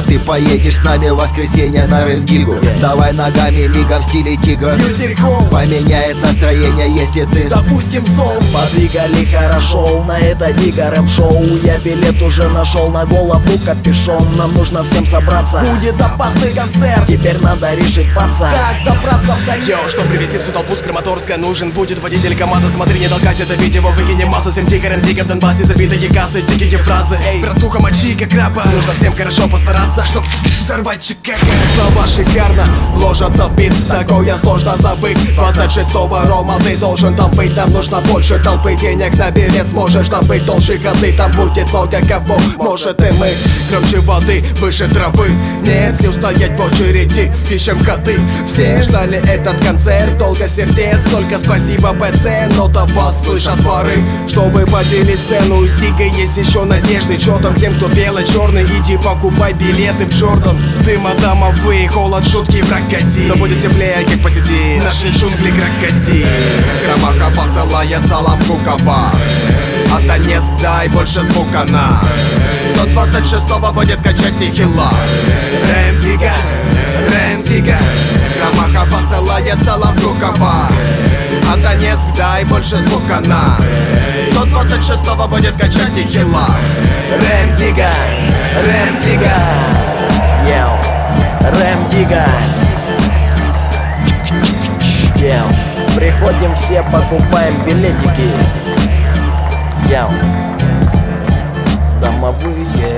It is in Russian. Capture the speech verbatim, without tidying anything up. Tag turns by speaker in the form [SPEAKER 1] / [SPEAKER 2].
[SPEAKER 1] ты поедешь с нами в воскресенье на Рем-Диггу. Давай ногами мигом в стиле тигра. Поменяет настроение, если ты,
[SPEAKER 2] допустим, сол.
[SPEAKER 3] Подвигали хорошо на это диго рэп-шоу. Я билет уже нашел, на голову капюшон. Нам нужно всем собраться,
[SPEAKER 2] Будет опасный концерт.
[SPEAKER 3] теперь надо решить, паца,
[SPEAKER 2] как добраться в конец.
[SPEAKER 4] Йоу, чтобы привезти всю толпу с Краматорска, нужен будет водитель КамАЗа. Смотри, не толкайся, это видео выкинем массу. Всем тихо, дико в Донбассе забитые кассы, дикие фразы. Эй, братуха, мочи как рапа. Нужно всем хорошо постараться, чтоб взорвать Чикаго. Слова шикарно ложатся в бит, такое сложно забыть. Двадцать шестого Рома, ты должен там быть. Нам нужно больше толпы, денег на билет сможешь добыть. Толще ходы, там будет много кого, может и мы. Громче воды, выше травы, нет сил стоять в очереди, ищем ходы. Все ждали этот концерт, долго сердец. Только спасибо ПЦ, но до вас слышат воры. Чтобы поделить цену, с Тигой есть еще надежды. Чё там тем, кто бело-черный, иди покупай билеты в Джордан. Дыма домовые, холод, шутки, крокодил. Но будет теплее, как посети наши джунгли крокодил. Громаха посылает заламку капа, а Донецк дай больше звука на. сто двадцать шестого будет качать нихила. Рем-Дигга, Рем-Дигга. Громаха посылает заламку капа, а Донецк дай больше звука на. сто двадцать шестого будет качать нихила. Рем-Дигга, Рем-Дигга.
[SPEAKER 3] Йоу, Рем-Дигга. Йоу, приходим все, покупаем билетики. Йоу, домовые.